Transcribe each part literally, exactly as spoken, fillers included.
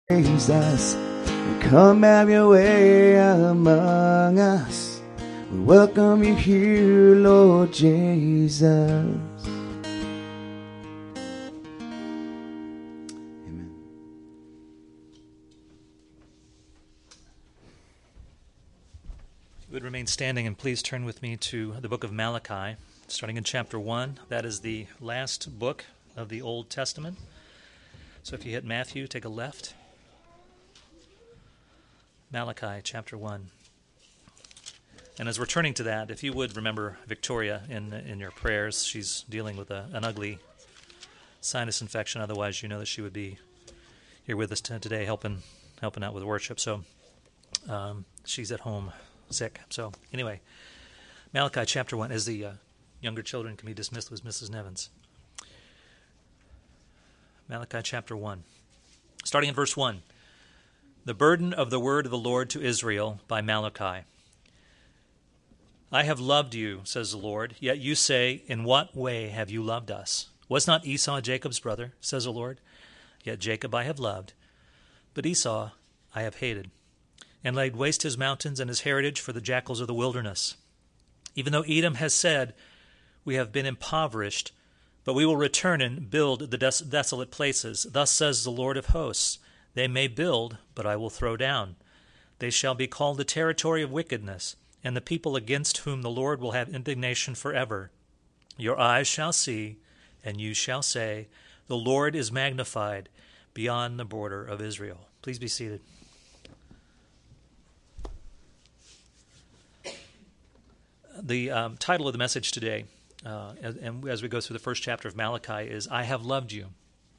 Jesus, come have your way among us. We welcome you here, Lord Jesus. Amen. You would remain standing, and please turn with me to the book of Malachi, starting in chapter one. That is the last book of the Old Testament. So if you hit Matthew, take a left. Malachi chapter one. And as we're turning to that, if you would remember Victoria in in your prayers. She's dealing with a, an ugly sinus infection. Otherwise, you know that she would be here with us today helping helping out with worship. So um, she's at home sick. So anyway, Malachi chapter one, as the uh, younger children can be dismissed with Missus Nevins. Malachi chapter one, starting in verse one. The burden of the word of the Lord to Israel by Malachi. I have loved you, says the Lord, yet you say, in what way have you loved us? Was not Esau Jacob's brother, says the Lord? Yet Jacob I have loved, but Esau I have hated, and laid waste his mountains and his heritage for the jackals of the wilderness. Even though Edom has said, we have been impoverished, but we will return and build the des- desolate places. Thus says the Lord of hosts, they may build, but I will throw down. They shall be called the territory of wickedness, and the people against whom the Lord will have indignation forever. Your eyes shall see, and you shall say, the Lord is magnified beyond the border of Israel. Please be seated. The um, title of the message today, uh, as, and as we go through the first chapter of Malachi, is I Have Loved You.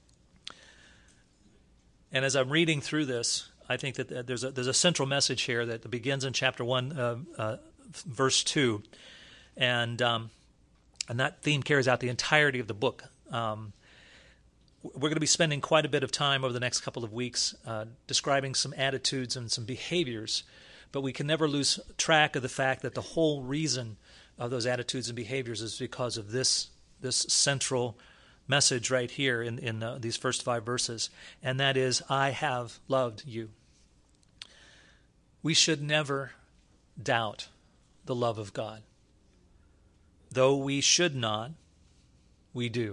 And as I'm reading through this, I think that there's a, there's a central message here that begins in chapter one, uh, uh, verse two, and um, and that theme carries out the entirety of the book. Um, we're going to be spending quite a bit of time over the next couple of weeks uh, describing some attitudes and some behaviors, but we can never lose track of the fact that the whole reason of those attitudes and behaviors is because of this this central message right here in, in uh, these first five verses, and that is, I have loved you. We should never doubt the love of God. Though we should not, we do.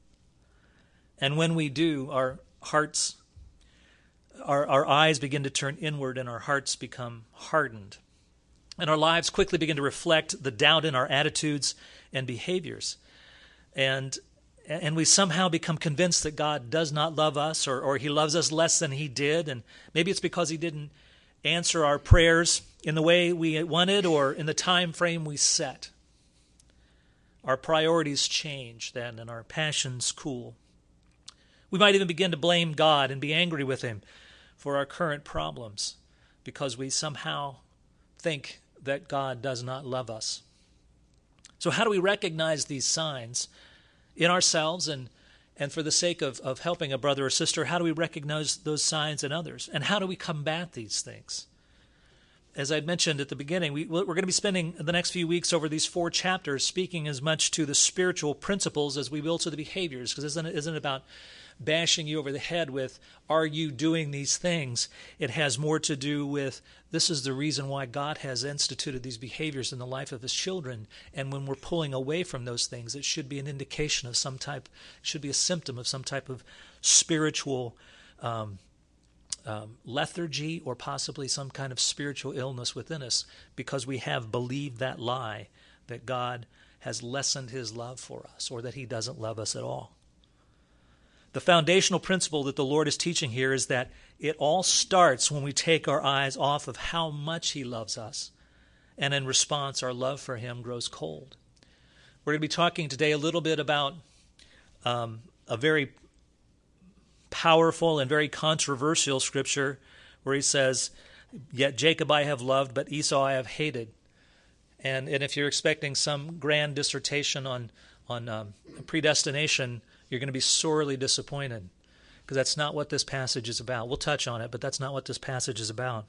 And when we do, our hearts, our, our eyes begin to turn inward and our hearts become hardened. And our lives quickly begin to reflect the doubt in our attitudes and behaviors. And And we somehow become convinced that God does not love us, or, or he loves us less than he did. And maybe it's because he didn't answer our prayers in the way we wanted or in the time frame we set. Our priorities change then, and our passions cool. We might even begin to blame God and be angry with him for our current problems because we somehow think that God does not love us. So how do we recognize these signs in ourselves, and and for the sake of, of helping a brother or sister, how do we recognize those signs in others? And how do we combat these things? As I mentioned at the beginning, we, we're going to be spending the next few weeks over these four chapters speaking as much to the spiritual principles as we will to the behaviors, because isn't it isn't about bashing you over the head with, are you doing these things? It has more to do with, this is the reason why God has instituted these behaviors in the life of his children. And when we're pulling away from those things, it should be an indication of some type, it should be a symptom of some type of spiritual um, um, lethargy, or possibly some kind of spiritual illness within us, because we have believed that lie that God has lessened his love for us, or that he doesn't love us at all. The foundational principle that the Lord is teaching here is that it all starts when we take our eyes off of how much he loves us, and in response, our love for him grows cold. We're going to be talking today a little bit about um, a very powerful and very controversial scripture where he says, yet Jacob I have loved, but Esau I have hated. And, and if you're expecting some grand dissertation on, on um, predestination, you're going to be sorely disappointed, because that's not what this passage is about. We'll touch on it, but that's not what this passage is about.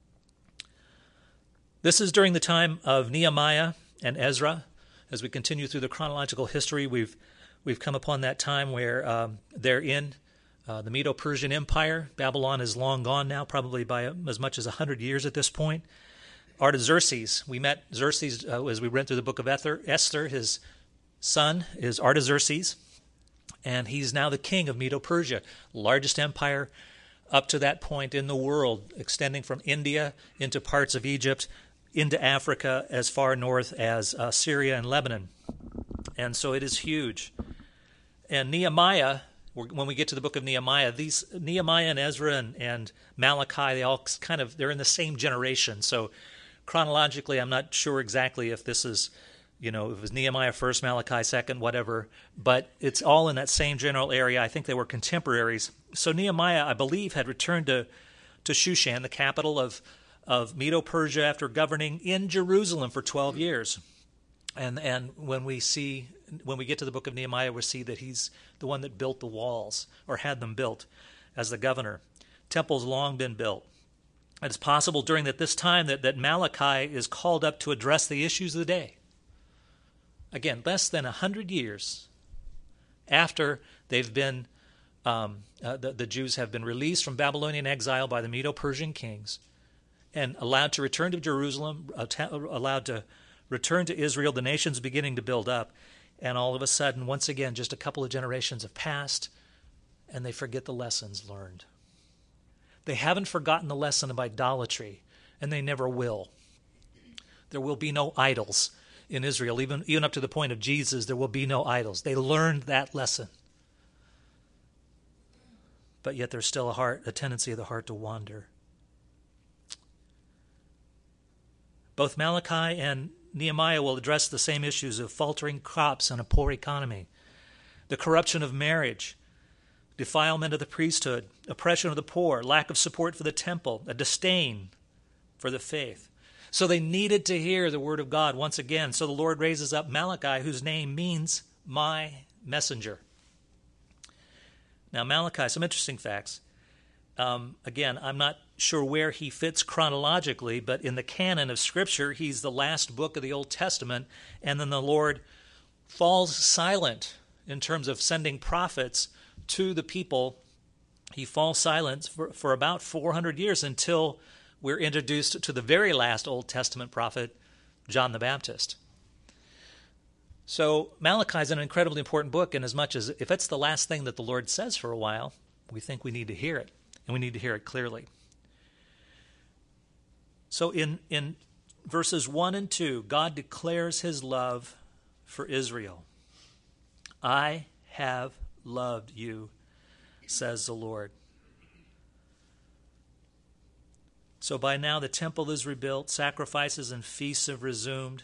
This is during the time of Nehemiah and Ezra. As we continue through the chronological history, we've we've come upon that time where um, they're in Uh, the Medo-Persian Empire, Babylon is long gone now, probably by as much as one hundred years at this point. Artaxerxes, we met Xerxes uh, as we read through the book of Esther. His son is Artaxerxes, and he's now the king of Medo-Persia, largest empire up to that point in the world, extending from India into parts of Egypt, into Africa, as far north as uh, Syria and Lebanon. And so it is huge. And Nehemiah, when we get to the book of Nehemiah, these Nehemiah and Ezra and, and Malachi, they all kind of, they're in the same generation. So chronologically, I'm not sure exactly if this is, you know, if it was Nehemiah first, Malachi second, whatever, but it's all in that same general area. I think they were contemporaries. So Nehemiah, I believe, had returned to, to Shushan, the capital of, of Medo-Persia, after governing in Jerusalem for twelve years. And and when we see, when we get to the book of Nehemiah, we see that he's the one that built the walls, or had them built as the governor. Temple's long been built. It's possible during that this time that, that Malachi is called up to address the issues of the day. Again, less than a hundred years after they've been, um, uh, the, the Jews have been released from Babylonian exile by the Medo-Persian kings and allowed to return to Jerusalem, uh, ta- allowed to return to Israel, the nation's beginning to build up, and all of a sudden, once again, just a couple of generations have passed, and they forget the lessons learned. They haven't forgotten the lesson of idolatry, and they never will. There will be no idols in Israel. Even, even up to the point of Jesus, there will be no idols. They learned that lesson. But yet there's still a heart, a tendency of the heart to wander. Both Malachi and Nehemiah will address the same issues of faltering crops and a poor economy, the corruption of marriage, defilement of the priesthood, oppression of the poor, lack of support for the temple, a disdain for the faith. So they needed to hear the word of God once again. So the Lord raises up Malachi, whose name means my messenger. Now Malachi, some interesting facts. Um, again, I'm not sure where he fits chronologically, but in the canon of Scripture, he's the last book of the Old Testament, and then the Lord falls silent in terms of sending prophets to the people. He falls silent for, for about four hundred years until we're introduced to the very last Old Testament prophet, John the Baptist. So Malachi is an incredibly important book, in as much as if it's the last thing that the Lord says for a while, we think we need to hear it, and we need to hear it clearly. So in, in verses one and two, God declares his love for Israel. I have loved you, says the Lord. So by now the temple is rebuilt, sacrifices and feasts have resumed.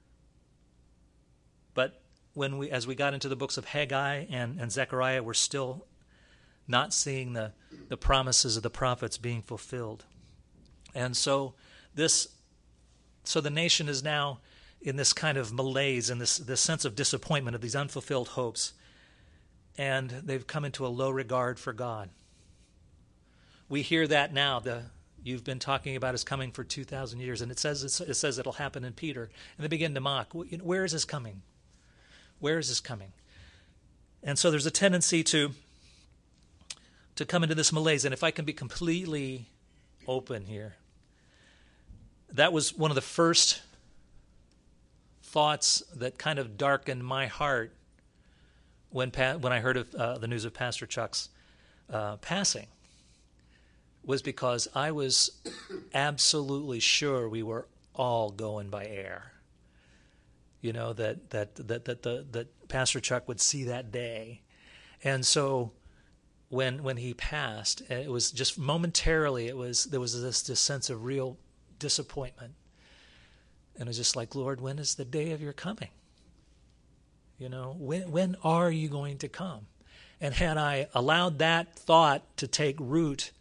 But when we, as we got into the books of Haggai and, and Zechariah, we're still not seeing the, the promises of the prophets being fulfilled. And so this, so the nation is now in this kind of malaise and this, this sense of disappointment of these unfulfilled hopes. And they've come into a low regard for God. We hear that now. The you've been talking about is coming for two thousand years, and it says it says it'll happen in Peter. And they begin to mock. Where is this coming? Where is this coming? And so there's a tendency to to come into this malaise. And if I can be completely open here, that was one of the first thoughts that kind of darkened my heart when pa- when I heard of uh, the news of Pastor Chuck's uh, passing, was because I was absolutely sure we were all going by air. You know, that that that that the that Pastor Chuck would see that day. And so when when he passed, it was just momentarily, it was there was this, this sense of real disappointment. And it was just like, Lord, when is the day of your coming? You know, when when are you going to come? And had I allowed that thought to take root,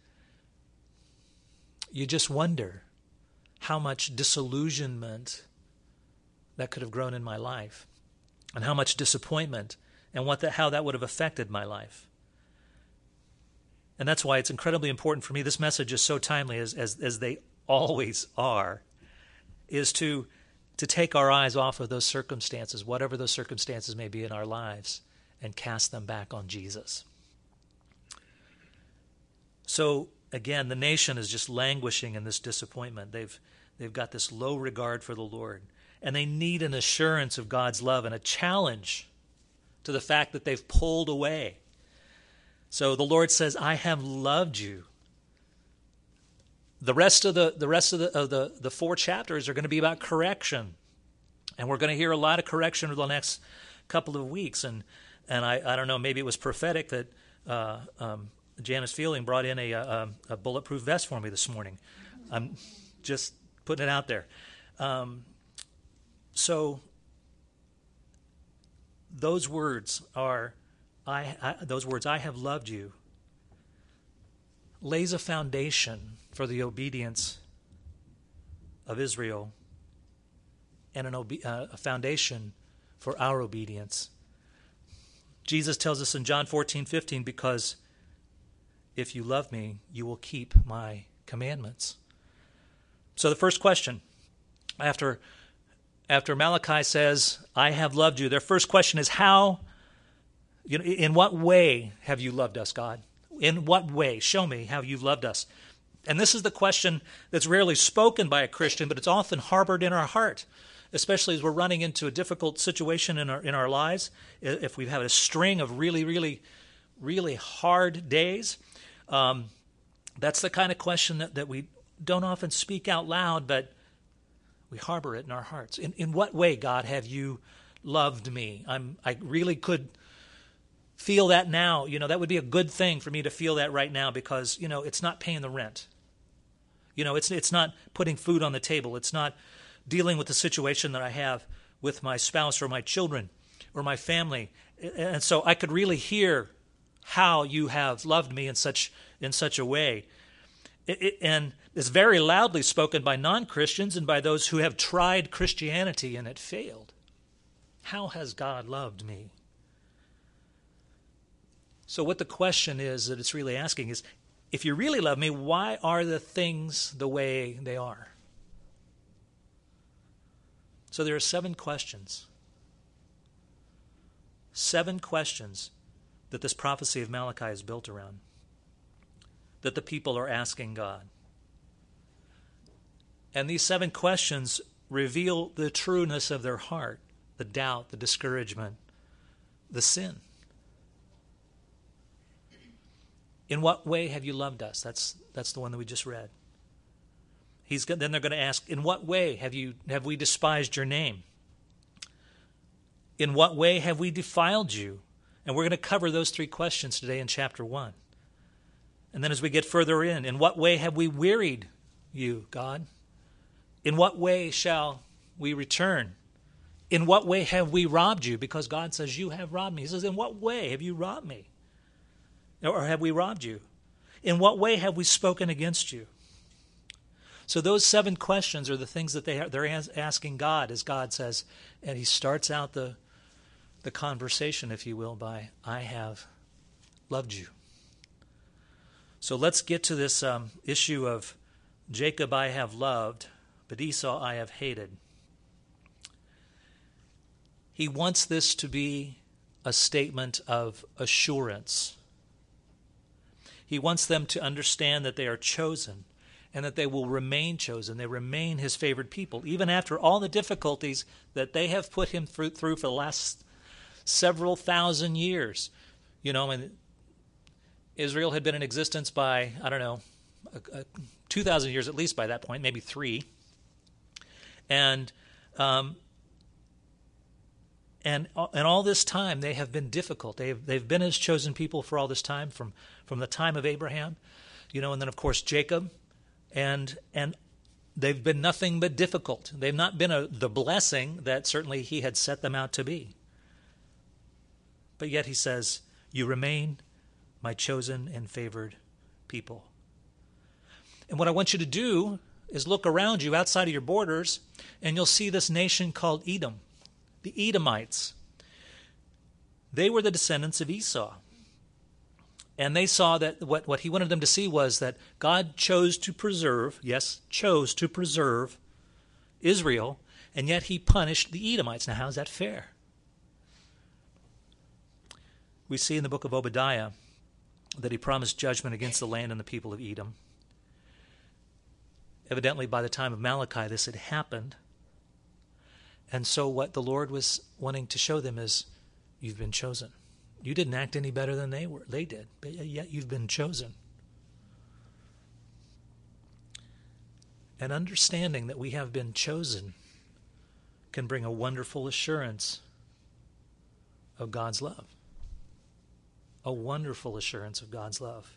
you just wonder how much disillusionment that could have grown in my life, and how much disappointment, and what that, how that would have affected my life. And that's why it's incredibly important for me. This message is so timely, as as, as they always are, is to to take our eyes off of those circumstances, whatever those circumstances may be in our lives, and cast them back on Jesus. So again, the nation is just languishing in this disappointment. They've they've got this low regard for the Lord, and they need an assurance of God's love and a challenge to the fact that they've pulled away. So the Lord says, I have loved you. The rest of the the rest of the of the, the four chapters are going to be about correction. And we're going to hear a lot of correction over the next couple of weeks. And and I, I don't know, maybe it was prophetic that uh, um, Janice Fielding brought in a, a, a bulletproof vest for me this morning. I'm just putting it out there. Um, so those words are, I, I those words, I have loved you, lays a foundation for the obedience of Israel and an obe- uh, a foundation for our obedience. Jesus tells us in John fourteen fifteen, because if you love me, you will keep my commandments. So the first question, after after Malachi says, I have loved you, their first question is, how, you know, in what way have you loved us, God? In what way? Show me how you've loved us. And this is the question that's rarely spoken by a Christian, but it's often harbored in our heart, especially as we're running into a difficult situation in our in our lives. If we've had a string of really, really, really hard days, um, that's the kind of question that, that we don't often speak out loud, but we harbor it in our hearts. In in what way, God, have you loved me? I'm I really could feel that now. You know, that would be a good thing for me to feel that right now, because, you know, it's not paying the rent. You know, it's it's not putting food on the table. It's not dealing with the situation that I have with my spouse or my children or my family. And so I could really hear how you have loved me in such in such a way. It, it, and it's very loudly spoken by non-Christians and by those who have tried Christianity and it failed. How has God loved me? So what the question is that it's really asking is, if you really love me, why are the things the way they are? So there are seven questions. Seven questions that this prophecy of Malachi is built around, that the people are asking God. And these seven questions reveal the trueness of their heart, the doubt, the discouragement, the sin. In what way have you loved us? That's that's the one that we just read. He's then they're going to ask, in what way have you have we despised your name? In what way have we defiled you? And we're going to cover those three questions today in chapter one. And then as we get further in, in what way have we wearied you, God? In what way shall we return? In what way have we robbed you? Because God says, you have robbed me. He says, in what way have you robbed me? Or have we robbed you? In what way have we spoken against you? So those seven questions are the things that they are, they're asking God, as God says, and he starts out the, the conversation, if you will, by, I have loved you. So let's get to this um, issue of Jacob I have loved, but Esau I have hated. He wants this to be a statement of assurance. He wants them to understand that they are chosen and that they will remain chosen. They remain his favored people, even after all the difficulties that they have put him through, through for the last several thousand years. You know, and Israel had been in existence by, I don't know, a, a two thousand years at least by that point, maybe three. And um, and and all this time they have been difficult. They've they've been his chosen people for all this time, from from the time of Abraham, you know, and then of course Jacob, and and they've been nothing but difficult. They've not been a, the blessing that certainly he had set them out to be. But yet he says, you remain my chosen and favored people. And what I want you to do is look around you outside of your borders, and you'll see this nation called Edom, the Edomites. They were the descendants of Esau. And they saw that what, what he wanted them to see was that God chose to preserve, yes, chose to preserve Israel, and yet he punished the Edomites. Now, how is that fair? We see in the book of Obadiah that he promised judgment against the land and the people of Edom. Evidently, by the time of Malachi, this had happened. And so what the Lord was wanting to show them is, you've been chosen. You didn't act any better than they were. They did, but yet you've been chosen. And understanding that we have been chosen can bring a wonderful assurance of God's love. A wonderful assurance of God's love.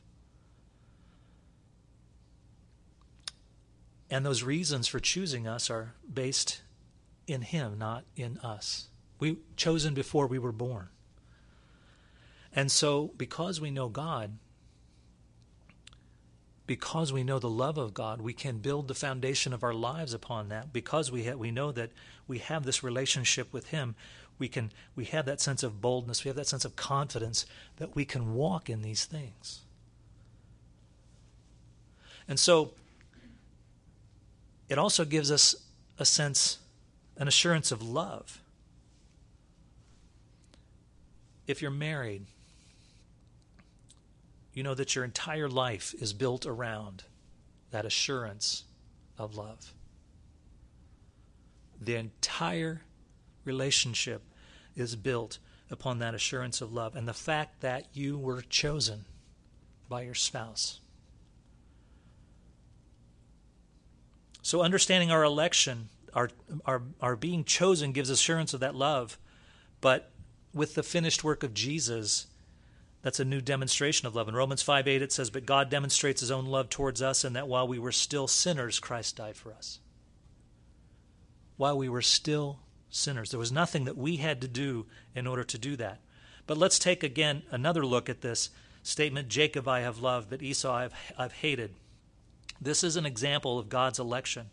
And those reasons for choosing us are based in Him, not in us. We chosen before we were born. And so, because we know God, because we know the love of God, we can build the foundation of our lives upon that. Because we have, we know that we have this relationship with Him, we can we have that sense of boldness, we have that sense of confidence that we can walk in these things. And so, it also gives us a sense, an assurance of love. If you're married, you know that your entire life is built around that assurance of love. The entire relationship is built upon that assurance of love and the fact that you were chosen by your spouse. So understanding our election, our, our, our being chosen gives assurance of that love, but with the finished work of Jesus, that's a new demonstration of love. In Romans five eight it says, but God demonstrates His own love towards us in that while we were still sinners, Christ died for us. While we were still sinners. There was nothing that we had to do in order to do that. But let's take again another look at this statement, Jacob I have loved, but Esau I have, I've hated. This is an example of God's election.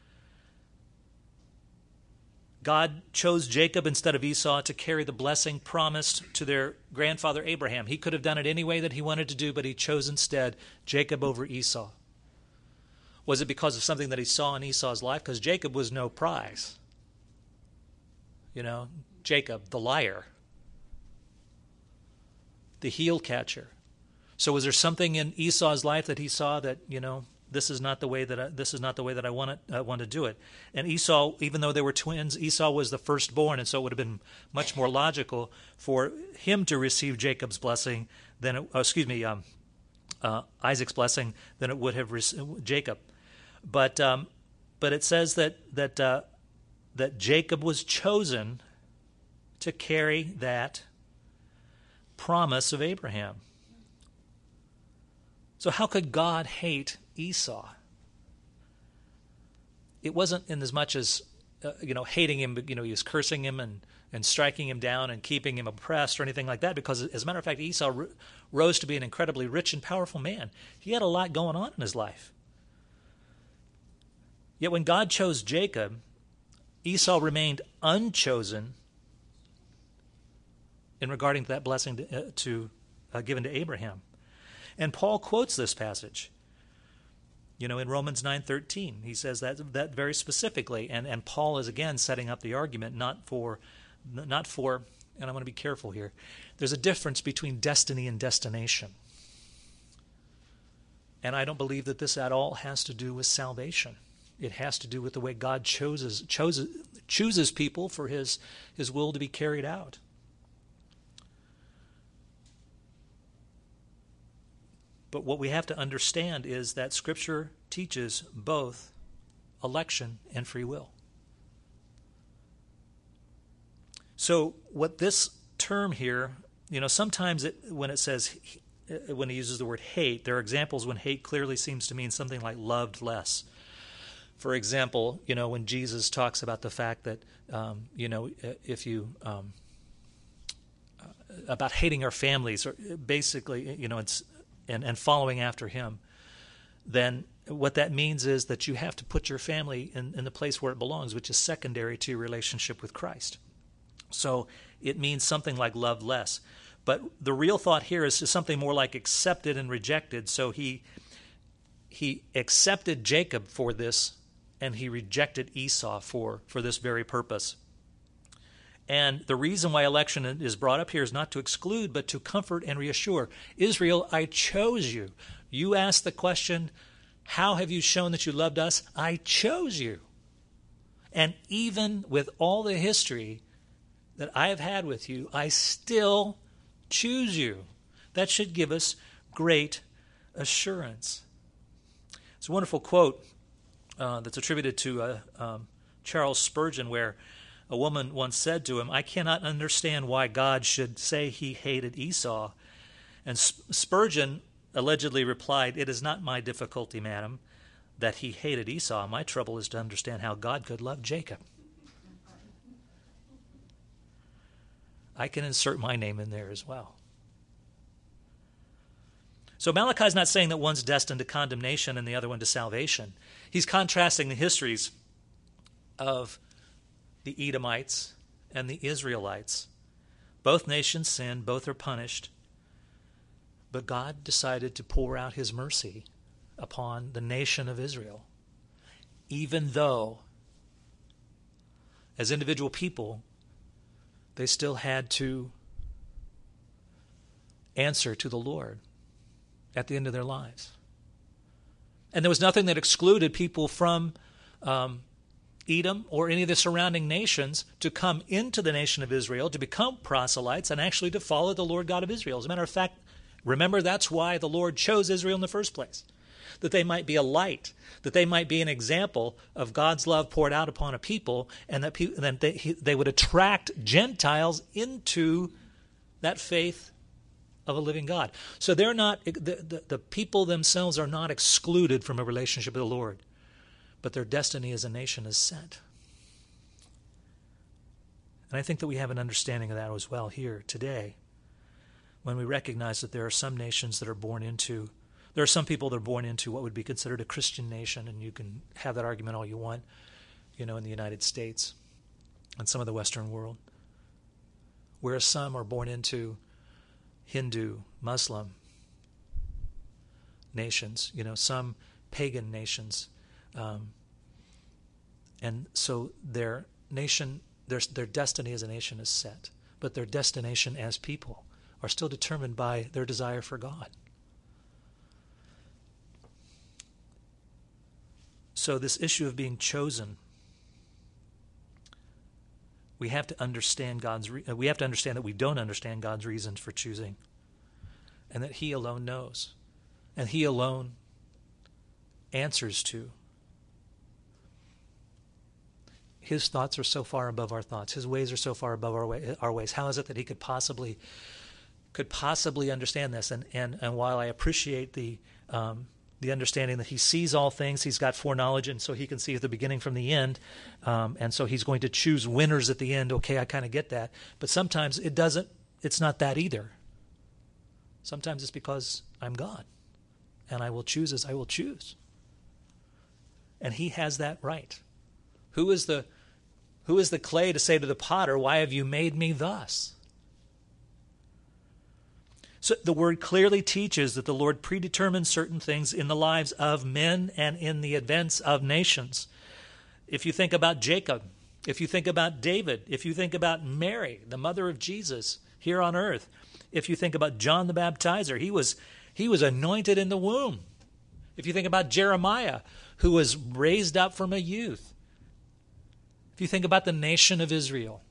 God chose Jacob instead of Esau to carry the blessing promised to their grandfather Abraham. He could have done it any way that he wanted to do, but he chose instead Jacob over Esau. Was it because of something that he saw in Esau's life? Because Jacob was no prize. You know, Jacob, the liar, the heel catcher. So was there something in Esau's life that he saw that, you know, this is not the way that I, this is not the way that I want to uh, want to do it? And Esau, even though they were twins, Esau was the firstborn, and so it would have been much more logical for him to receive Jacob's blessing than, it, uh, excuse me, um, uh, Isaac's blessing than it would have received Jacob. But um, but it says that that uh, that Jacob was chosen to carry that promise of Abraham. So how could God hate Esau? It wasn't in as much as, uh, you know, hating him, but, you know, he was cursing him and, and striking him down and keeping him oppressed or anything like that, because, as a matter of fact, Esau r- rose to be an incredibly rich and powerful man. He had a lot going on in his life. Yet when God chose Jacob, Esau remained unchosen in regarding to that blessing to, uh, to uh, given to Abraham. And Paul quotes this passage. You know, in Romans nine thirteen, he says that that very specifically, and, and Paul is again setting up the argument not for, not for, and I want to be careful here. There's a difference between destiny and destination, and I don't believe that this at all has to do with salvation. It has to do with the way God chooses chooses chooses people for His His will to be carried out. But what we have to understand is that Scripture teaches both election and free will. So what this term here, you know, sometimes it, when it says, when he uses the word hate, there are examples when hate clearly seems to mean something like loved less. For example, you know, when Jesus talks about the fact that, um, you know, if you, um, about hating our families, or basically, you know, it's, And, and following after him, then what that means is that you have to put your family in, in the place where it belongs, which is secondary to your relationship with Christ. So it means something like loved less. But the real thought here is something more like accepted and rejected. So he he accepted Jacob for this, and he rejected Esau for, for this very purpose. And the reason why election is brought up here is not to exclude, but to comfort and reassure. Israel, I chose you. You asked the question, how have you shown that you loved us? I chose you. And even with all the history that I have had with you, I still choose you. That should give us great assurance. It's a wonderful quote uh, that's attributed to uh, um, Charles Spurgeon, where a woman once said to him, I cannot understand why God should say he hated Esau. And Spurgeon allegedly replied, it is not my difficulty, madam, that he hated Esau. My trouble is to understand how God could love Jacob. I can insert my name in there as well. So Malachi is not saying that one's destined to condemnation and the other one to salvation. He's contrasting the histories of the Edomites and the Israelites. Both nations sinned, both are punished. But God decided to pour out his mercy upon the nation of Israel, even though, as individual people, they still had to answer to the Lord at the end of their lives. And there was nothing that excluded people from um, Edom or any of the surrounding nations to come into the nation of Israel, to become proselytes, and actually to follow the Lord God of Israel. As a matter of fact, remember, that's why the Lord chose Israel in the first place, that they might be a light, that they might be an example of God's love poured out upon a people, and that, pe- that they, they would attract Gentiles into that faith of a living God. So they're not, the, the, the people themselves are not excluded from a relationship with the Lord, but their destiny as a nation is set. And I think that we have an understanding of that as well here today, when we recognize that there are some nations that are born into, there are some people that are born into what would be considered a Christian nation, and you can have that argument all you want, you know, in the United States and some of the Western world, whereas some are born into Hindu, Muslim nations, you know, some pagan nations. Um, and so their nation, their, their destiny as a nation is set, but their destination as people are still determined by their desire for God. So this issue of being chosen, we have to understand God's. Re- we have to understand that we don't understand God's reasons for choosing, and that He alone knows, and He alone answers to. His thoughts are so far above our thoughts. His ways are so far above our, way, our ways. How is it that He could possibly could possibly understand this? And and and while I appreciate the um, the understanding that He sees all things, He's got foreknowledge, and so He can see the beginning from the end, um, and so He's going to choose winners at the end. Okay, I kind of get that, but sometimes it doesn't. It's not that either. Sometimes it's because I'm God, and I will choose as I will choose, and He has that right. Who is the who is the clay to say to the potter, "Why have you made me thus?" So the word clearly teaches that the Lord predetermines certain things in the lives of men and in the events of nations. If you think about Jacob, if you think about David, if you think about Mary, the mother of Jesus here on earth, if you think about John the Baptizer, he was he was anointed in the womb. If you think about Jeremiah, who was raised up from a youth. If you think about the nation of Israel,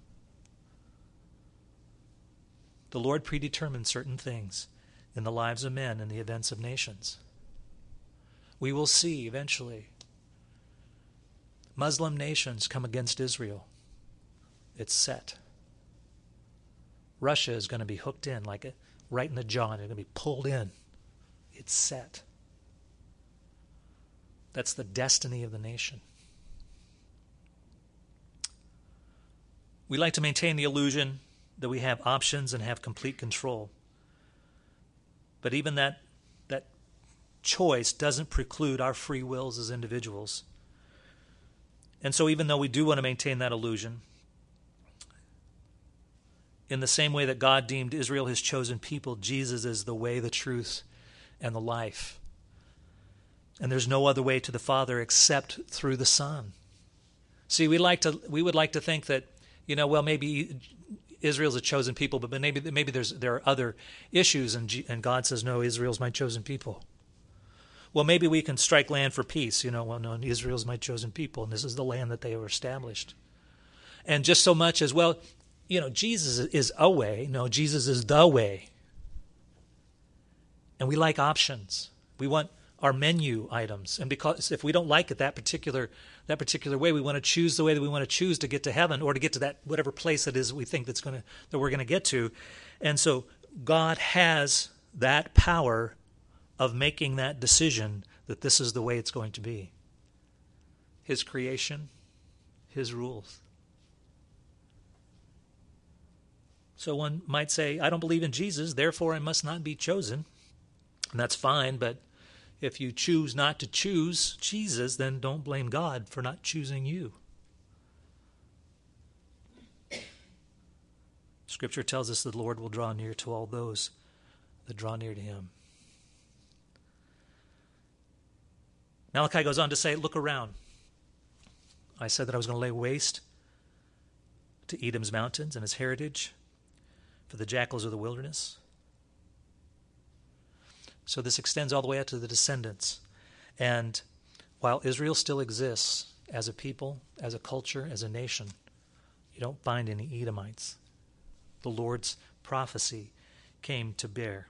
the Lord predetermined certain things in the lives of men and the events of nations. We will see eventually Muslim nations come against Israel. It's set. Russia is going to be hooked in like a, right in the jaw. They're going to be pulled in. It's set. That's the destiny of the nation. We like to maintain the illusion that we have options and have complete control. But even that, that choice doesn't preclude our free wills as individuals. And so even though we do want to maintain that illusion, in the same way that God deemed Israel His chosen people, Jesus is the way, the truth, and the life. And there's no other way to the Father except through the Son. See, we like to we would like to think that, you know, well, maybe Israel's a chosen people, but maybe maybe there's there are other issues, and G, and God says, no, Israel's my chosen people. Well, maybe we can strike land for peace. You know, well, no, Israel's my chosen people, and this is the land that they were established. And just so much as, well, you know, Jesus is a way. No, Jesus is the way. And we like options. We want our menu items. And because if we don't like it that particular that particular way, we want to choose the way that we want to choose to get to heaven, or to get to that whatever place it is we think that's going to that we're going to get to. And so God has that power of making that decision that this is the way it's going to be. His creation, his rules. So one might say, I don't believe in Jesus, therefore I must not be chosen. And that's fine, but if you choose not to choose Jesus, then don't blame God for not choosing you. Scripture tells us that the Lord will draw near to all those that draw near to him. Malachi goes on to say, look around. I said that I was going to lay waste to Edom's mountains and his heritage for the jackals of the wilderness. So this extends all the way out to the descendants. And while Israel still exists as a people, as a culture, as a nation, you don't find any Edomites. The Lord's prophecy came to bear.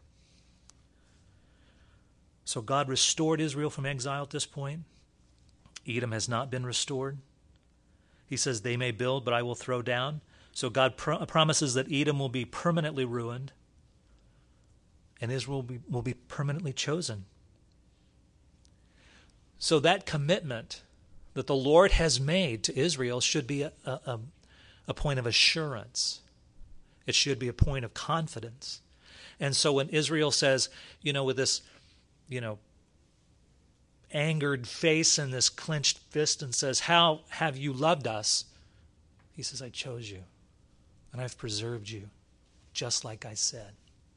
So God restored Israel from exile at this point. Edom has not been restored. He says, they may build, but I will throw down. So God pro- promises that Edom will be permanently ruined, and Israel will be, will be permanently chosen. So that commitment that the Lord has made to Israel should be a, a, a point of assurance. It should be a point of confidence. And so when Israel says, you know, with this, you know, angered face and this clenched fist and says, how have you loved us? He says, I chose you, and I've preserved you, just like I said.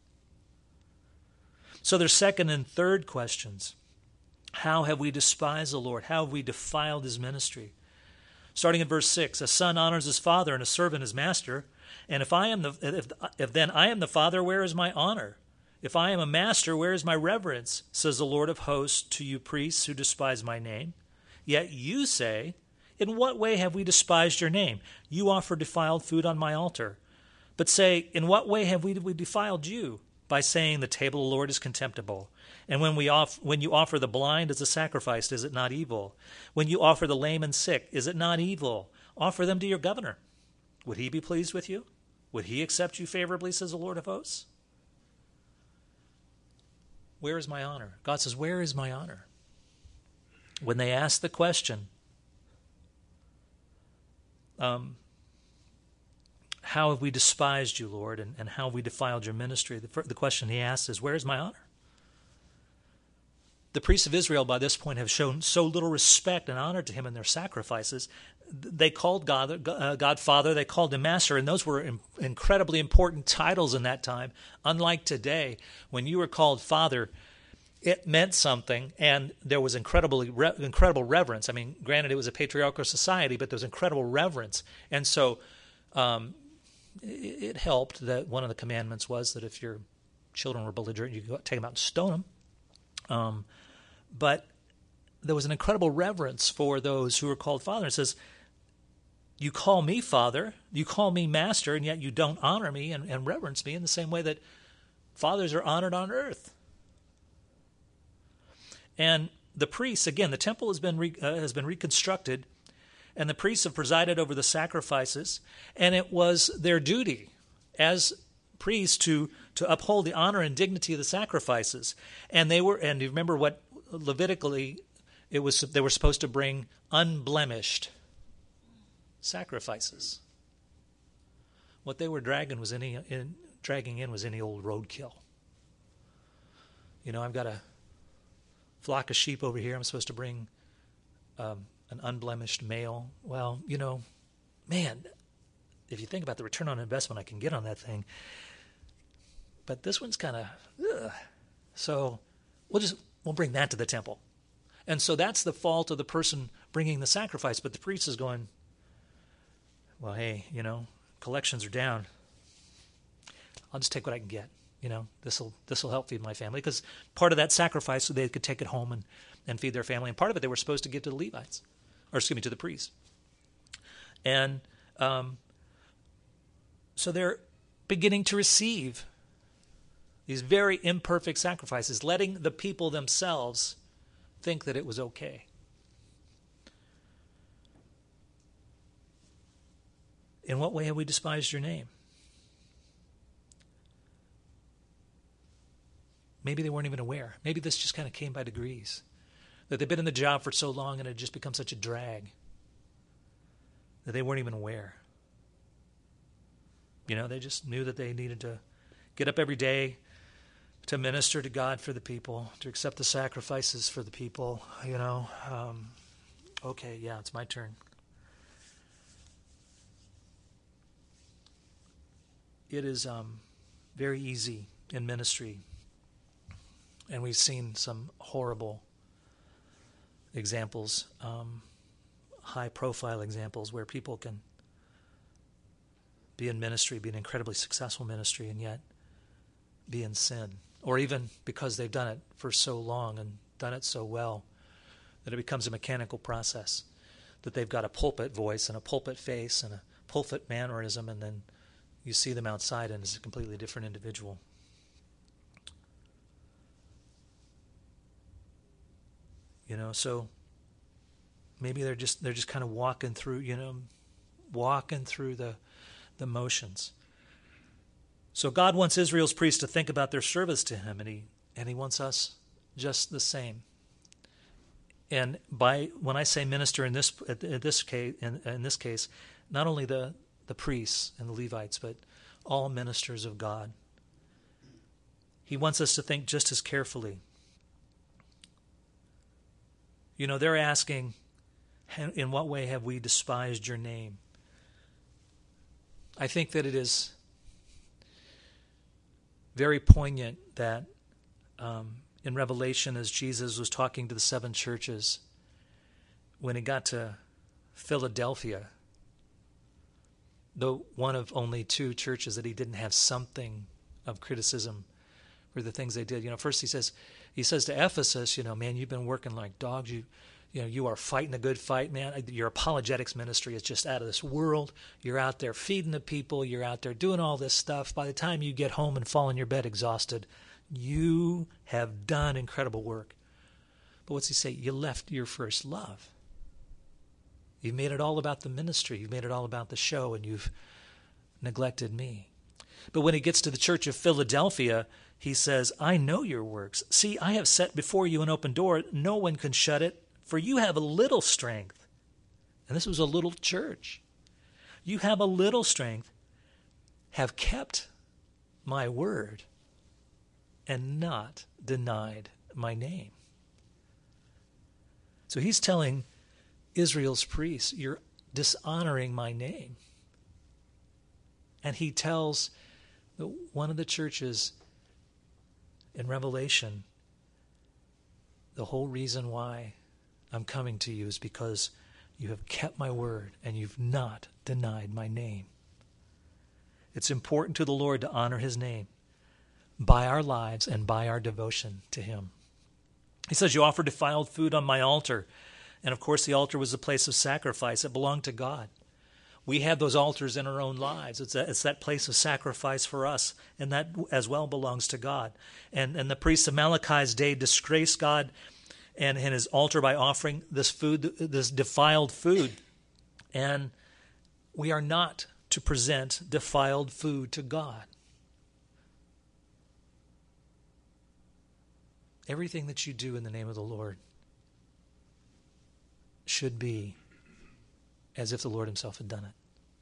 So there's second and third questions. How have we despised the Lord? How have we defiled his ministry? Starting in verse six, a son honors his father and a servant his master. And if I am the if, if then I am the father, where is my honor? If I am a master, where is my reverence? Says the Lord of hosts to you priests who despise my name. Yet you say, in what way have we despised your name? You offer defiled food on my altar. But say, in what way have we, we defiled you? By saying the table of the Lord is contemptible. And when we off, when you offer the blind as a sacrifice, is it not evil? When you offer the lame and sick, is it not evil? Offer them to your governor. Would he be pleased with you? Would he accept you favorably, says the Lord of hosts? Where is my honor? God says, where is my honor? When they ask the question, um, how have we despised you, Lord, and, and how have we defiled your ministry? The, the question he asks is, where is my honor? The priests of Israel by this point have shown so little respect and honor to him in their sacrifices. They called God, uh, God Father, they called him Master, and those were in, incredibly important titles in that time. Unlike today, when you were called Father, it meant something, and there was incredibly re- incredible reverence. I mean, granted, it was a patriarchal society, but there was incredible reverence. And so um, it, it helped that one of the commandments was that if your children were belligerent, you could take them out and stone them. Um, but there was an incredible reverence for those who were called Father. It says, you call me Father, you call me Master, and yet you don't honor me and, and reverence me in the same way that fathers are honored on earth. And the priests, again, the temple has been re, uh, has been reconstructed, and the priests have presided over the sacrifices, and it was their duty as priests to to uphold the honor and dignity of the sacrifices. And they were, and you remember what Levitically, it was they were supposed to bring unblemished sacrifices. What they were dragging was any in, dragging in was any old roadkill. You know, I've got a flock of sheep over here. I'm supposed to bring um, an unblemished male. Well, you know, man, if you think about the return on investment I can get on that thing, but this one's kind of, so we'll just we'll bring that to the temple. And so that's the fault of the person bringing the sacrifice. But the priest is going, well, hey, you know, collections are down. I'll just take what I can get. You know, this will this will help feed my family, because part of that sacrifice, so they could take it home and, and feed their family, and part of it they were supposed to give to the Levites, or excuse me, to the priests. And um, so they're beginning to receive these very imperfect sacrifices, letting the people themselves think that it was okay. In what way have we despised your name? Maybe they weren't even aware. Maybe this just kind of came by degrees. That they've been in the job for so long and it had just become such a drag that they weren't even aware. You know, they just knew that they needed to get up every day to minister to God for the people, to accept the sacrifices for the people. You know, um, okay, yeah, it's my turn. It is um, very easy in ministry, and we've seen some horrible examples, um, high-profile examples where people can be in ministry, be an incredibly successful ministry, and yet be in sin. Or even because they've done it for so long and done it so well that it becomes a mechanical process, that they've got a pulpit voice and a pulpit face and a pulpit mannerism, and then you see them outside and it's a completely different individual. You know, so maybe they're just they're just kind of walking through, you know, walking through the the motions. So God wants Israel's priests to think about their service to him, and he and he wants us just the same. And by when I say minister in this in this case in, in this case, not only the the priests and the Levites, but all ministers of God. He wants us to think just as carefully. You know, they're asking, in what way have we despised your name? I think that it is very poignant that um, in Revelation, as Jesus was talking to the seven churches, when he got to Philadelphia, though one of only two churches that he didn't have something of criticism for the things they did. You know, first he says, he says to Ephesus, you know, man, you've been working like dogs. You, you know, you are fighting a good fight, man. Your apologetics ministry is just out of this world. You're out there feeding the people. You're out there doing all this stuff. By the time you get home and fall in your bed exhausted, you have done incredible work. But what's he say? You left your first love. You've made it all about the ministry. You've made it all about the show, and you've neglected me. But when he gets to the church of Philadelphia, he says, I know your works. See, I have set before you an open door. No one can shut it, for you have a little strength. And this was a little church. You have a little strength, have kept my word, and not denied my name. So he's telling Israel's priests, you're dishonoring my name. And he tells the, one of the churches in Revelation, the whole reason why I'm coming to you is because you have kept my word and you've not denied my name. It's important to the Lord to honor his name by our lives and by our devotion to him. He says, you offer defiled food on my altar. And of course, the altar was a place of sacrifice. It belonged to God. We have those altars in our own lives. It's, a, it's that place of sacrifice for us, and that as well belongs to God. And, and the priests of Malachi's day disgraced God and, and his altar by offering this food, this defiled food. And we are not to present defiled food to God. Everything that you do in the name of the Lord should be as if the Lord himself had done it.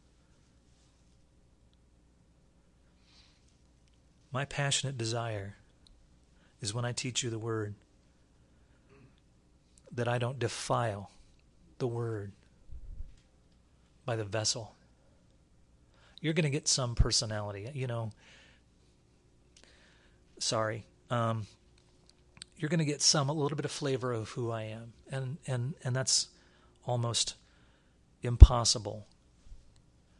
My passionate desire is when I teach you the word that I don't defile the word by the vessel. You're going to get some personality, you know. Sorry. Um, you're going to get some, a little bit of flavor of who I am. And, and, and that's almost impossible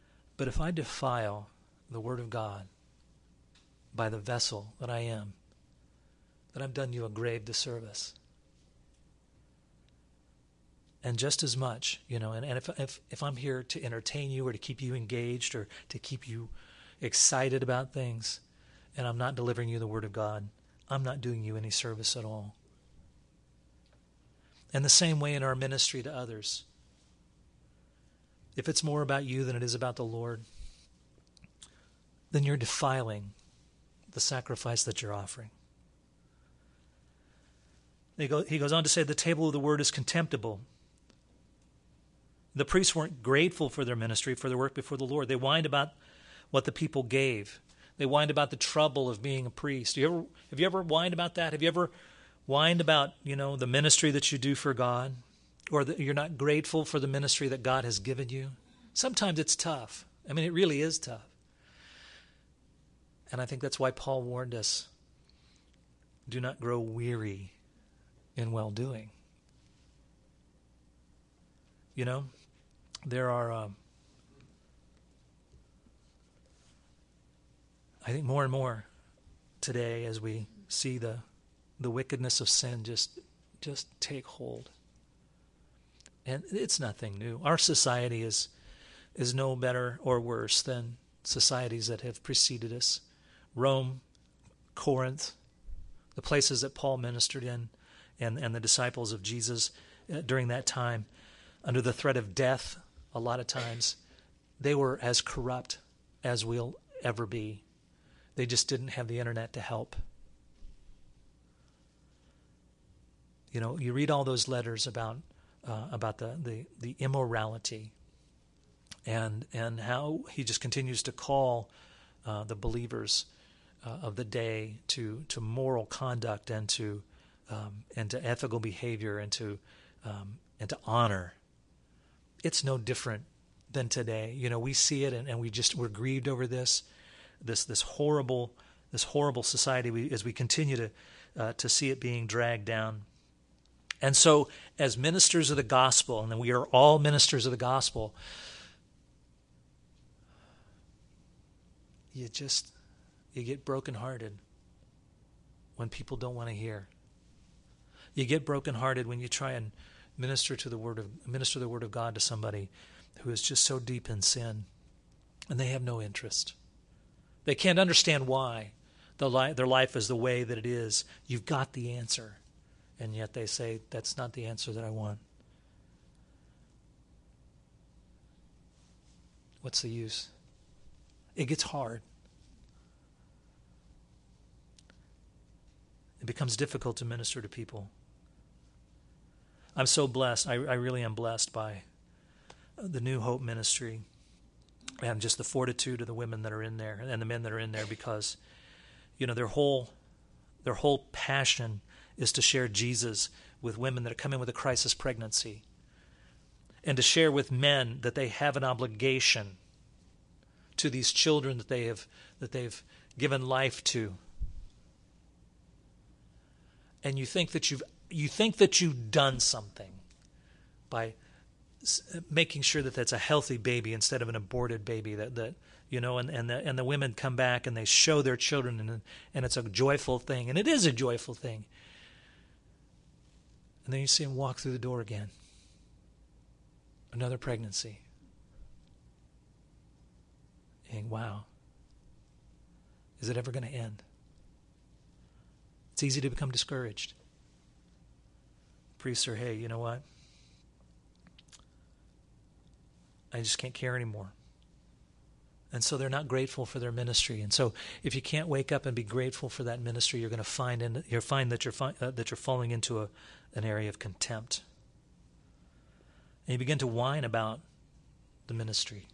But if I defile the Word of God by the vessel that I am, then I've done you a grave disservice. And just as much, you know, and, and if, if if I'm here to entertain you or to keep you engaged or to keep you excited about things, and I'm not delivering you the Word of God, I'm not doing you any service at all. And the same way in our ministry to others. If it's more about you than it is about the Lord, then you're defiling the sacrifice that you're offering. He goes on to say, the table of the word is contemptible. The priests weren't grateful for their ministry, for their work before the Lord. They whined about what the people gave. They whined about the trouble of being a priest. You ever, have you ever whined about that? Have you ever whined about, you know, the ministry that you do for God? Or that you're not grateful for the ministry that God has given you? Sometimes it's tough. I mean, it really is tough. And I think that's why Paul warned us, do not grow weary in well-doing. You know, there are, um, I think more and more today as we see the the wickedness of sin just just take hold. And it's nothing new. Our society is is no better or worse than societies that have preceded us. Rome, Corinth, the places that Paul ministered in, and, and the disciples of Jesus uh, during that time, under the threat of death, a lot of times, they were as corrupt as we'll ever be. They just didn't have the internet to help. You know, you read all those letters about uh, about the, the, the immorality and and how he just continues to call uh, the believers uh, of the day to to moral conduct and to um, and to ethical behavior and to um, and to honor. It's no different than today. You know, we see it and, and we just we're grieved over this this this horrible this horrible society we, as we continue to uh, to see it being dragged down. And so, as ministers of the gospel, and we are all ministers of the gospel, you just, you get brokenhearted when people don't want to hear. You get brokenhearted when you try and minister to the word of minister the word of God to somebody who is just so deep in sin, and they have no interest. They can't understand why the li- their life is the way that it is. You've got the answer. And yet they say, that's not the answer that I want. What's the use? It gets hard. It becomes difficult to minister to people. I'm so blessed. I, I really am blessed by the New Hope ministry and just the fortitude of the women that are in there and the men that are in there, because, you know, their whole their whole passion is to share Jesus with women that are coming with a crisis pregnancy, and to share with men that they have an obligation to these children that they have that they've given life to. And you think that you've you think that you've done something by making sure that that's a healthy baby instead of an aborted baby, that that you know, and and the, and the women come back and they show their children, and and it's a joyful thing, and it is a joyful thing. And then you see him walk through the door again. Another pregnancy. And wow, is it ever going to end? It's easy to become discouraged. Priests are, hey, you know what? I just can't care anymore. And so they're not grateful for their ministry. And so if you can't wake up and be grateful for that ministry, you're going to find in, you'll find that you're fi- uh, that you're falling into a, an area of contempt. And you begin to whine about the ministry.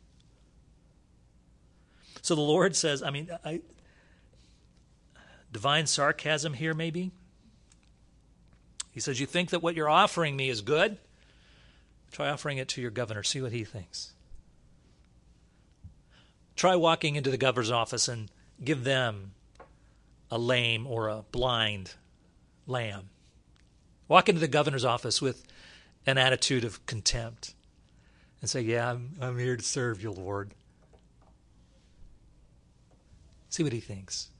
So the Lord says, I mean, I, divine sarcasm here maybe. He says, you think that what you're offering me is good? Try offering it to your governor. See what he thinks. Try walking into the governor's office and give them a lame or a blind lamb. Walk into the governor's office with an attitude of contempt and say, yeah, I'm, I'm here to serve you, Lord. See what he thinks.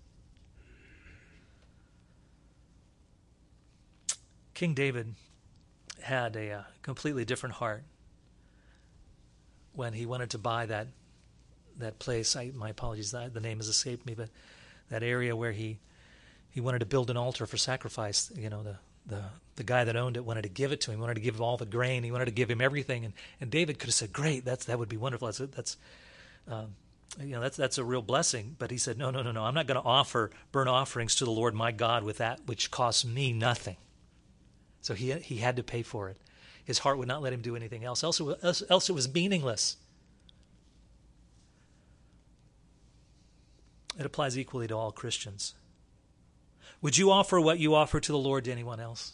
King David had a uh, completely different heart when he wanted to buy that that place. I, my apologies, the, the name has escaped me, but that area where he he wanted to build an altar for sacrifice. You know, the the the guy that owned it wanted to give it to him. He wanted to give him all the grain. He wanted to give him everything. And, and David could have said, "Great, that's that would be wonderful. That's that's um, you know that's that's a real blessing." But he said, "No, no, no, no. I'm not going to offer burnt offerings to the Lord my God with that which costs me nothing." So he he had to pay for it. His heart would not let him do anything else. Else it was, else it was meaningless. It applies equally to all Christians. Would you offer what you offer to the Lord to anyone else?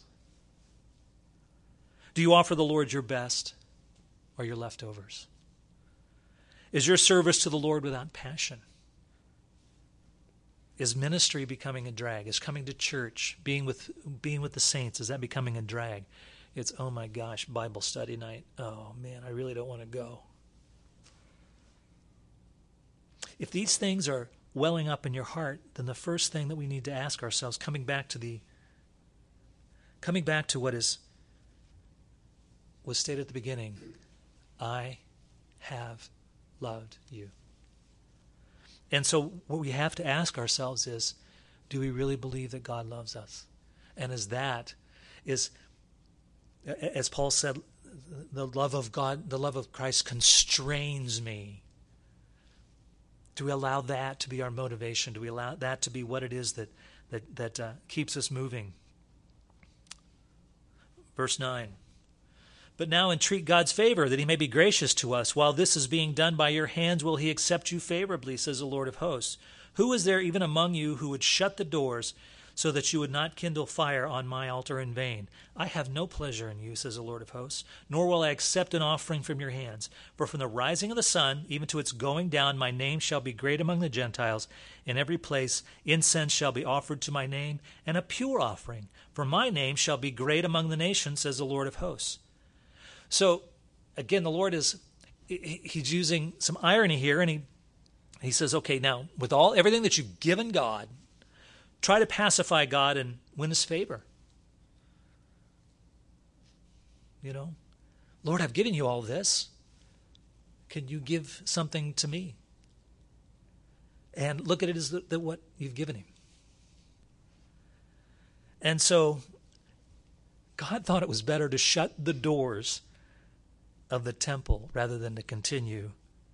Do you offer the Lord your best or your leftovers? Is your service to the Lord without passion? Is ministry becoming a drag? Is coming to church, being with being with the saints, is that becoming a drag? It's, oh my gosh, Bible study night. Oh man, I really don't want to go. If these things are welling up in your heart, then the first thing that we need to ask ourselves, coming back to the coming back to what is was stated at the beginning, I have loved you. And so what we have to ask ourselves is, do we really believe that God loves us? And is that, is, as Paul said, the love of God, the love of Christ constrains me. Do we allow that to be our motivation? Do we allow that to be what it is that, that, that uh, keeps us moving? Verse nine. But now entreat God's favor, that he may be gracious to us. While this is being done by your hands, will he accept you favorably, says the Lord of hosts. Who is there even among you who would shut the doors so that you would not kindle fire on my altar in vain? I have no pleasure in you, says the Lord of hosts, nor will I accept an offering from your hands. For from the rising of the sun, even to its going down, my name shall be great among the Gentiles. In every place incense shall be offered to my name, and a pure offering. For my name shall be great among the nations, says the Lord of hosts. So, again, the Lord is, he's using some irony here, and he he says, okay, now, with all everything that you've given God, try to pacify God and win his favor. You know, Lord, I've given you all this. Can you give something to me? And look at it as the, the, what you've given him. And so, God thought it was better to shut the doors of the temple rather than to continue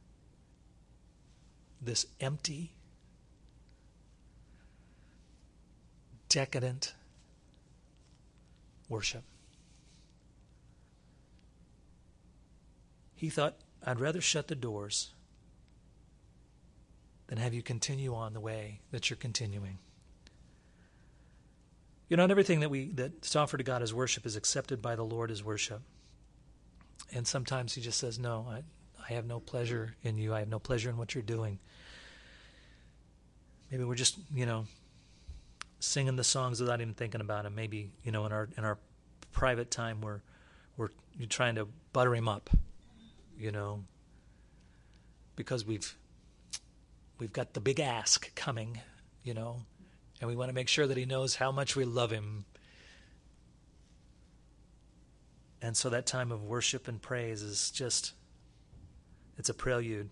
this empty, decadent worship. He thought, I'd rather shut the doors than have you continue on the way that you're continuing. You know, and everything that we that's offered to God as worship is accepted by the Lord as worship. And sometimes he just says, no, I, I have no pleasure in you. I have no pleasure in what you're doing. Maybe we're just, you know, singing the songs without even thinking about them. Maybe, you know, in our in our private time we're we're you're trying to butter him up, you know, because we've we've got the big ask coming, you know, and we want to make sure that he knows how much we love him. And so that time of worship and praise is just, it's a prelude.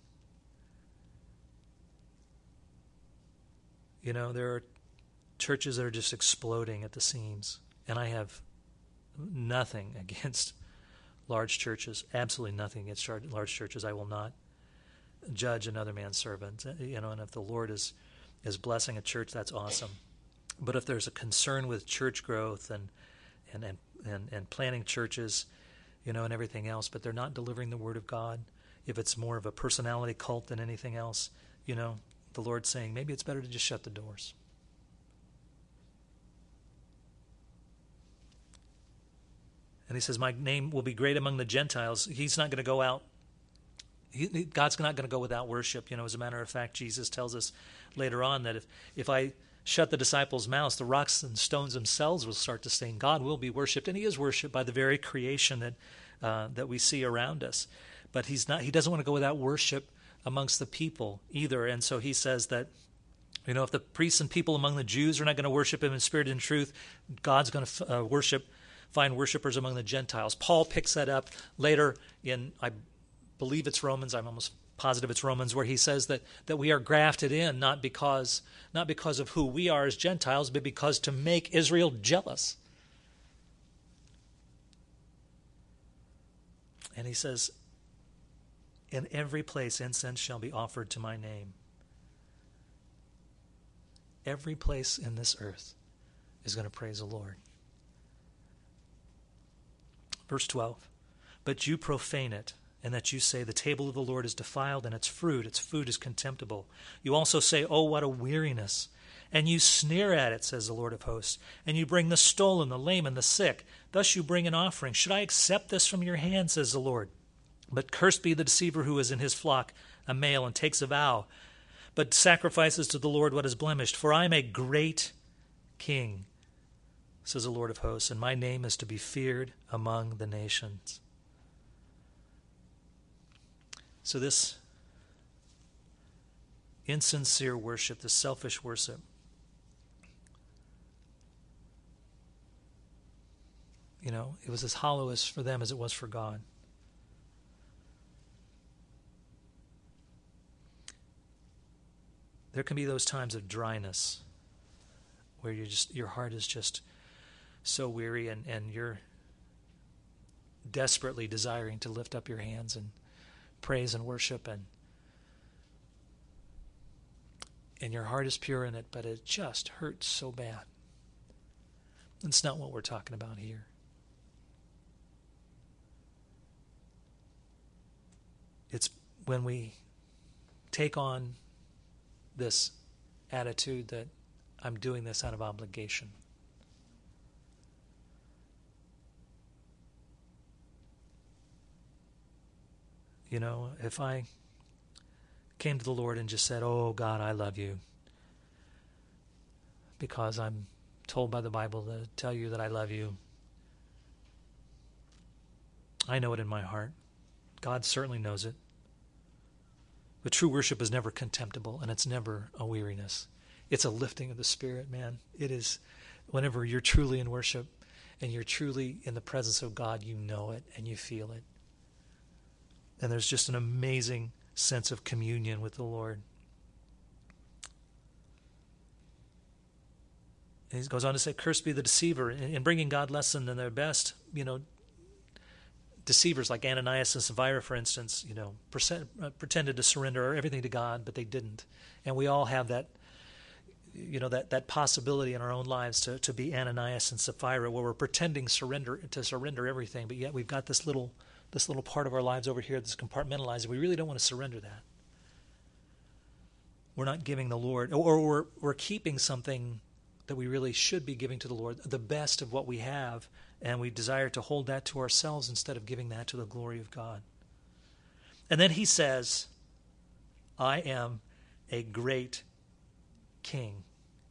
You know, there are churches that are just exploding at the seams. And I have nothing against large churches, absolutely nothing against large churches. I will not judge another man's servant. You know, and if the Lord is, is blessing a church, that's awesome. But if there's a concern with church growth and and, and And, and planting churches, you know, and everything else, but they're not delivering the word of God, if it's more of a personality cult than anything else, you know, the Lord's saying maybe it's better to just shut the doors. And he says, my name will be great among the Gentiles. He's not going to go out. He, God's not going to go without worship. You know, as a matter of fact, Jesus tells us later on that if, if I shut the disciples' mouths, the rocks and stones themselves will start to sing. God will be worshipped, and he is worshipped by the very creation that uh, that we see around us. But he's not. He doesn't want to go without worship amongst the people either. And so he says that You know, if the priests and people among the Jews are not going to worship him in spirit and truth, God's going to uh, worship, find worshipers among the Gentiles. Paul picks that up later in, I believe it's Romans, I'm almost positive it's Romans, where he says that, that we are grafted in not because, not because of who we are as Gentiles, but because to make Israel jealous. And he says, in every place incense shall be offered to my name. Every place in this earth is going to praise the Lord. Verse twelve, but you profane it, and that you say the table of the Lord is defiled, and its fruit, its food is contemptible. You also say, oh, what a weariness. And you sneer at it, says the Lord of hosts, and you bring the stolen, the lame, and the sick. Thus you bring an offering. Should I accept this from your hand, says the Lord? But cursed be the deceiver who is in his flock, a male, and takes a vow, but sacrifices to the Lord what is blemished. For I am a great king, says the Lord of hosts, and my name is to be feared among the nations. So this insincere worship, this selfish worship, you know, it was as hollow as for them as it was for God. There can be those times of dryness where you just your heart is just so weary and, and you're desperately desiring to lift up your hands and praise and worship, and and your heart is pure in it, but it just hurts so bad. That's not what we're talking about here. It's when we take on this attitude that I'm doing this out of obligation. You know, if I came to the Lord and just said, oh, God, I love you, because I'm told by the Bible to tell you that I love you, I know it in my heart. God certainly knows it. But true worship is never contemptible, and it's never a weariness. It's a lifting of the spirit, man. It is, whenever you're truly in worship and you're truly in the presence of God, you know it and you feel it. And there's just an amazing sense of communion with the Lord. And he goes on to say, cursed be the deceiver. In bringing God less than their best, you know, deceivers like Ananias and Sapphira, for instance, you know, pretended to surrender everything to God, but they didn't. And we all have that, you know, that, that possibility in our own lives to, to be Ananias and Sapphira, where we're pretending surrender to surrender everything, but yet we've got this little this little part of our lives over here that's compartmentalized, and we really don't want to surrender that. We're not giving the Lord, or we're we're keeping something that we really should be giving to the Lord, the best of what we have, and we desire to hold that to ourselves instead of giving that to the glory of God. And then he says, I am a great king.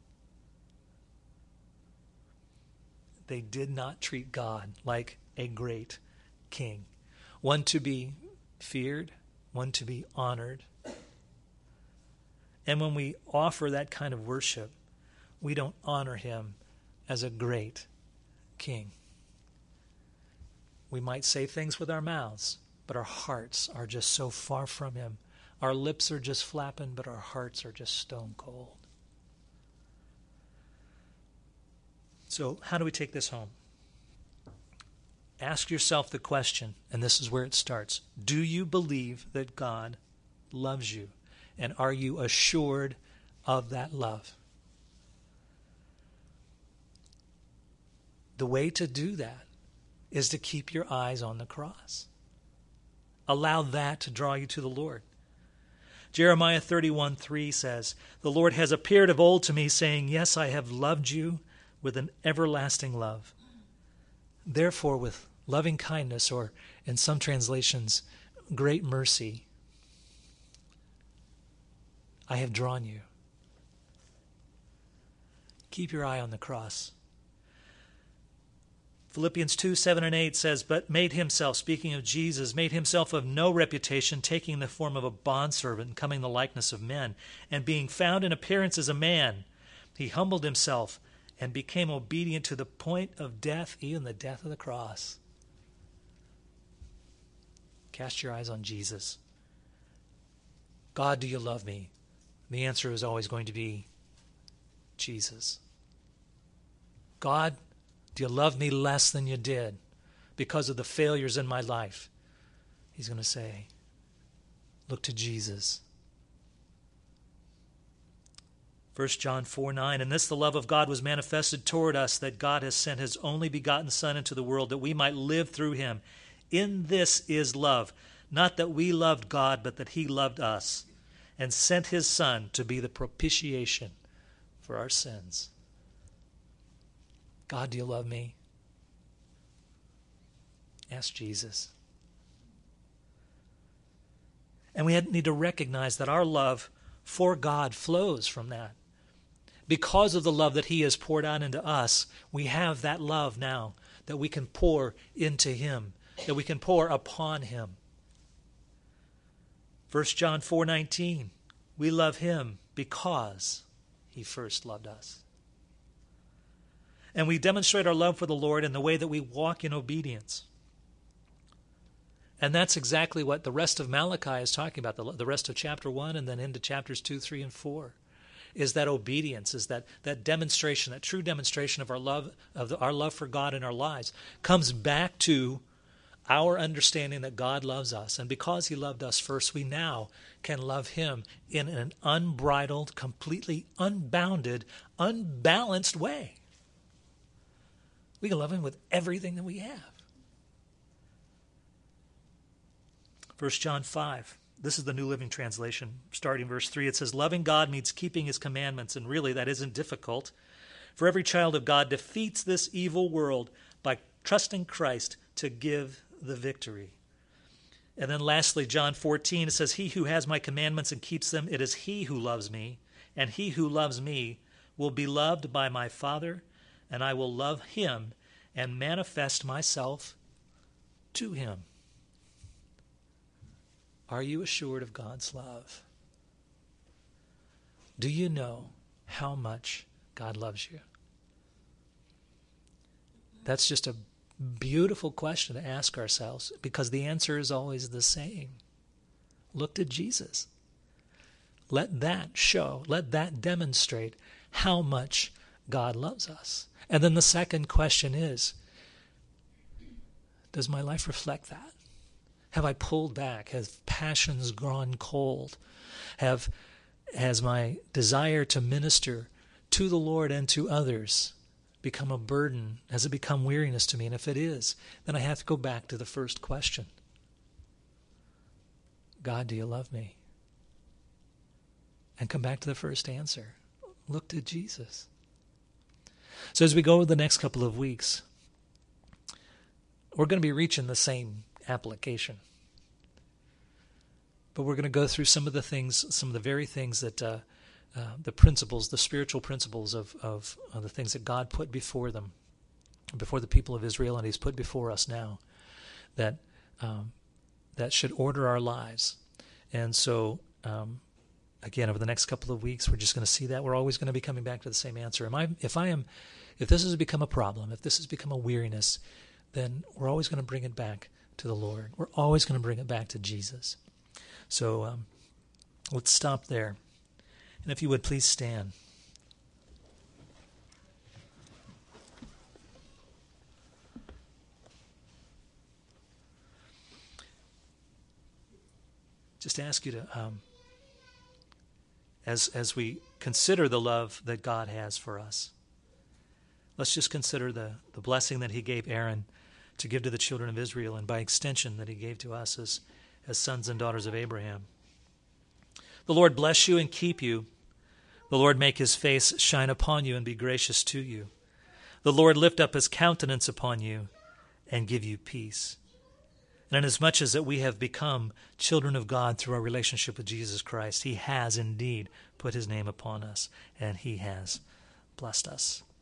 They did not treat God like a great king. One to be feared, one to be honored. And when we offer that kind of worship, we don't honor him as a great king. We might say things with our mouths, but our hearts are just so far from him. Our lips are just flapping, but our hearts are just stone cold. So how do we take this home? Ask yourself the question, and this is where it starts. Do you believe that God loves you? And are you assured of that love? The way to do that is to keep your eyes on the cross. Allow that to draw you to the Lord. Jeremiah thirty-one three says, the Lord has appeared of old to me, saying, yes, I have loved you with an everlasting love. Therefore, with loving kindness, or in some translations, great mercy, I have drawn you. Keep your eye on the cross. Philippians two, seven and eight says, but made himself, speaking of Jesus, made himself of no reputation, taking the form of a bondservant and coming in the likeness of men. And being found in appearance as a man, he humbled himself and became obedient to the point of death, even the death of the cross. Cast your eyes on Jesus. God, do you love me? The answer is always going to be Jesus. God, do you love me less than you did because of the failures in my life? He's going to say, look to Jesus. First John four, nine, and this the love of God was manifested toward us, that God has sent his only begotten Son into the world, that we might live through him. In this is love, not that we loved God, but that he loved us, and sent his Son to be the propitiation for our sins. God, do you love me? Ask Jesus. And we need to recognize that our love for God flows from that. Because of the love that he has poured out into us, we have that love now that we can pour into him, that we can pour upon him. First John four nineteen, we love him because he first loved us. And we demonstrate our love for the Lord in the way that we walk in obedience. And that's exactly what the rest of Malachi is talking about, the, the rest of chapter one and then into chapters two, three, and four, is that obedience, is that, that demonstration, that true demonstration of our love, of the, our love for God in our lives, comes back to our understanding that God loves us. And because he loved us first, we now can love him in an unbridled, completely unbounded, unbalanced way. We can love him with everything that we have. First John five. This is the New Living Translation, starting verse three. It says, loving God means keeping his commandments, and really that isn't difficult. For every child of God defeats this evil world by trusting Christ to give the victory. And then lastly, John fourteen, it says, he who has my commandments and keeps them, it is he who loves me, and he who loves me will be loved by my Father, and I will love him and manifest myself to him. Are you assured of God's love? Do you know how much God loves you? That's just a beautiful question to ask ourselves, because the answer is always the same. Look to Jesus. Let that show, let that demonstrate how much God loves us. And then the second question is, does my life reflect that? Have I pulled back? Have passions gone cold? Have, has my desire to minister to the Lord and to others become a burden? Has it become weariness to me? And if it is, then I have to go back to the first question. God, do you love me? And come back to the first answer. Look to Jesus. So as we go the next couple of weeks, we're going to be reaching the same application. But we're going to go through some of the things, some of the very things that, uh, uh, the principles, the spiritual principles of, of, of the things that God put before them, before the people of Israel, and he's put before us now, that um, that should order our lives. And so, um, again, over the next couple of weeks, we're just going to see that. We're always going to be coming back to the same answer. Am I, if I am, if this has become a problem, if this has become a weariness, then we're always going to bring it back to the Lord. We're always going to bring it back to Jesus. So um, let's stop there. And if you would, please stand. Just ask you to, um, as as we consider the love that God has for us, let's just consider the, the blessing that he gave Aaron to give to the children of Israel, and by extension that he gave to us as, as sons and daughters of Abraham. The Lord bless you and keep you. The Lord make his face shine upon you and be gracious to you. The Lord lift up his countenance upon you and give you peace. And inasmuch as that we have become children of God through our relationship with Jesus Christ, he has indeed put his name upon us, and he has blessed us.